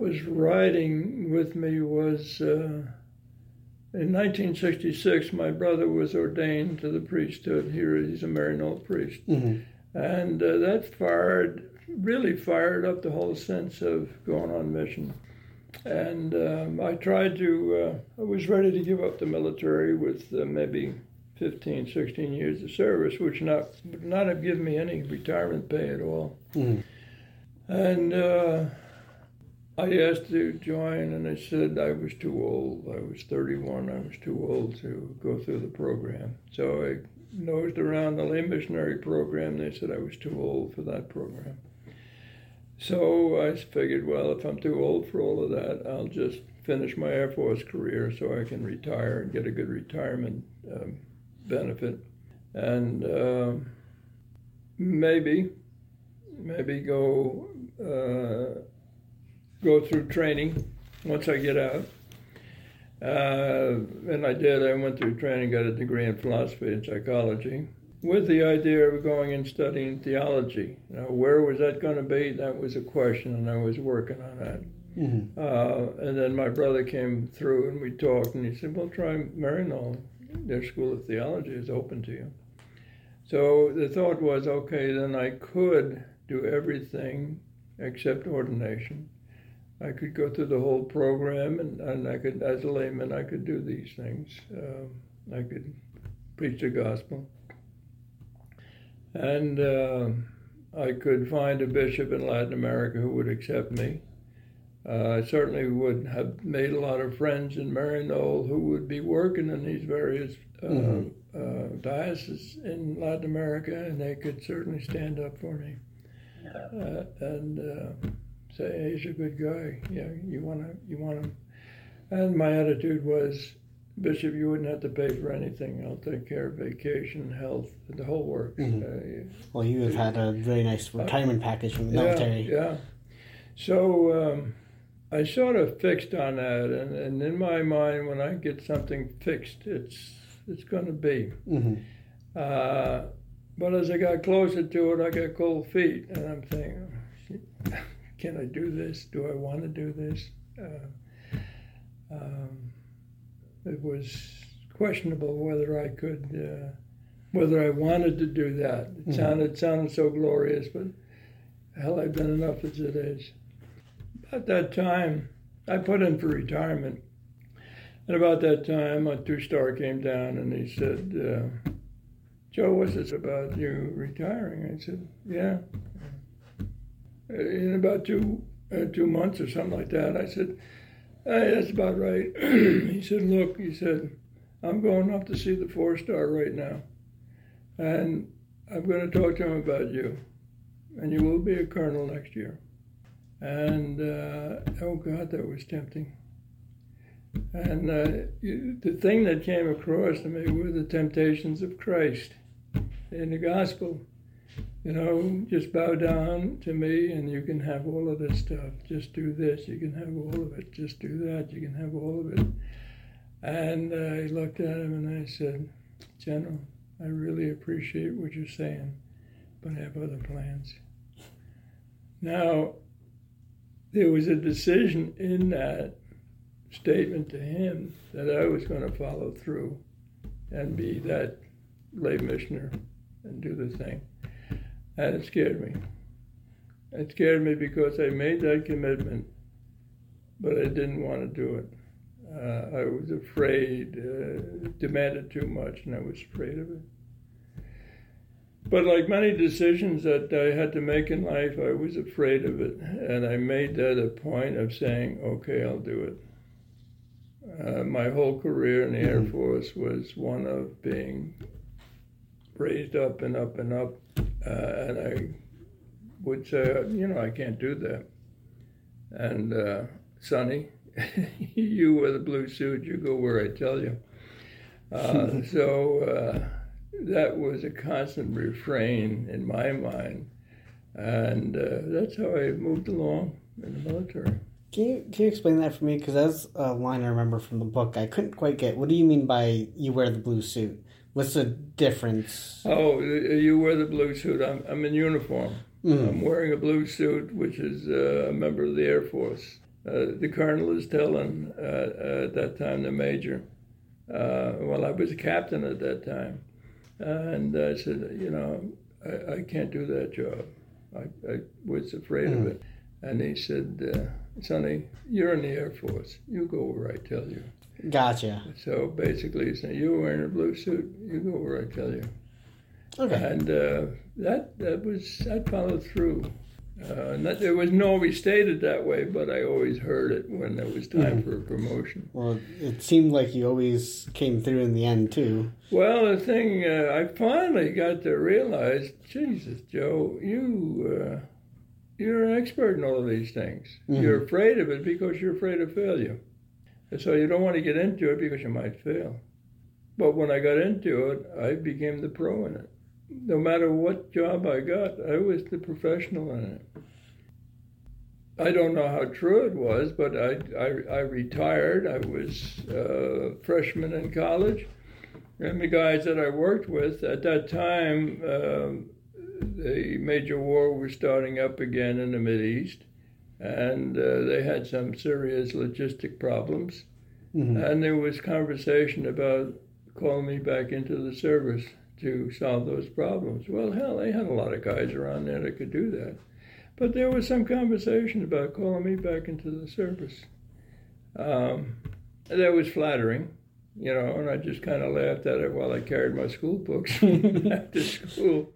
was riding with me was in 1966. My brother was ordained to the priesthood here. He's a Maryknoll priest, and that really fired up the whole sense of going on mission. And I tried to. I was ready to give up the military with maybe 15, 16 years of service, which would not have given me any retirement pay at all. And I asked to join, and they said I was too old. I was 31. I was too old to go through the program. So I nosed around the lay missionary program. They said I was too old for that program. So I figured, well, if I'm too old for all of that, I'll just finish my Air Force career so I can retire and get a good retirement benefit. And maybe go through training once I get out. And I did. I went through training, got a degree in philosophy and psychology, with the idea of going and studying theology. Now, where was that going to be? That was a question, and I was working on that. And then my brother came through, and we talked, and he said, well, try Maryknoll. Their School of Theology is open to you. So the thought was, okay, then I could do everything except ordination. I could go through the whole program, and I could, as a layman, I could do these things. I could preach the gospel. And I could find a bishop in Latin America who would accept me. I certainly would have made a lot of friends in Maryknoll who would be working in these various dioceses in Latin America, and they could certainly stand up for me and say, hey, he's a good guy. Yeah, you want him. And my attitude was, Bishop, you wouldn't have to pay for anything. I'll take care of vacation, health, the whole works. Well, you have had a very nice retirement package from the military. Yeah. So I sort of fixed on that, and in my mind, when I get something fixed, it's going to be. But as I got closer to it, I got cold feet, and I'm thinking, can I do this? Do I want to do this? It was questionable whether I could, whether I wanted to do that. It sounded so glorious, but hell, I've done enough as it is. At that time, I put in for retirement. And about that time, my two-star came down and he said, Joe, what's this about you retiring? I said, yeah. In about two months or something like that, I said, hey, that's about right. He said, look, I'm going up to see the 4-star right now. And I'm going to talk to him about you. And you will be a colonel next year. And, oh God, that was tempting. And the thing that came across to me were the temptations of Christ in the gospel. You know, just bow down to me and you can have all of this stuff. Just do this, you can have all of it. Just do that, you can have all of it. And I looked at him and I said, General, I really appreciate what you're saying, but I have other plans. Now, there was a decision in that statement to him that I was going to follow through and be that lay missioner and do the thing. And it scared me. It scared me because I made that commitment, but I didn't want to do it. I was afraid, it demanded too much, and I was afraid of it. But like many decisions that I had to make in life, I was afraid of it. And I made that a point of saying, okay, I'll do it. My whole career in the Air Force was one of being raised up and up and up. And I would say, I can't do that. And Sonny, you wear the blue suit, you go where I tell you. So that was a constant refrain in my mind. And that's how I moved along in the military. Can you explain that for me? Because that's a line I remember from the book. I couldn't quite get. What do you mean by you wear the blue suit? What's the difference? Oh, you wear the blue suit. I'm in uniform. I'm wearing a blue suit, which is a member of the Air Force. the colonel is telling, at that time, the major, well, I was a captain at that time, and I said, you know, I can't do that job. I was afraid of it. And he said, Sonny, you're in the Air Force. You go where I tell you. Gotcha. So basically, he said, you're wearing a blue suit. You go where I tell you. Okay. And that followed through. It wasn't always stated that way, but I always heard it when there was time for a promotion. Well, it seemed like you always came through in the end, too. Well, the thing, I finally got to realize, Jesus, Joe, you're an expert in all of these things. You're afraid of it because you're afraid of failure. And so you don't want to get into it because you might fail. But when I got into it, I became the pro in it. No matter what job I got, I was the professional in it. I don't know how true it was, but I retired. I was a freshman in college. And the guys that I worked with at that time, the major war was starting up again in the Mideast, and they had some serious logistic problems. And there was conversation about calling me back into the service to solve those problems. Well, hell, they had a lot of guys around there that could do that. But there was some conversation about calling me back into the service. That was flattering, you know, and I just kind of laughed at it while I carried my school books after school.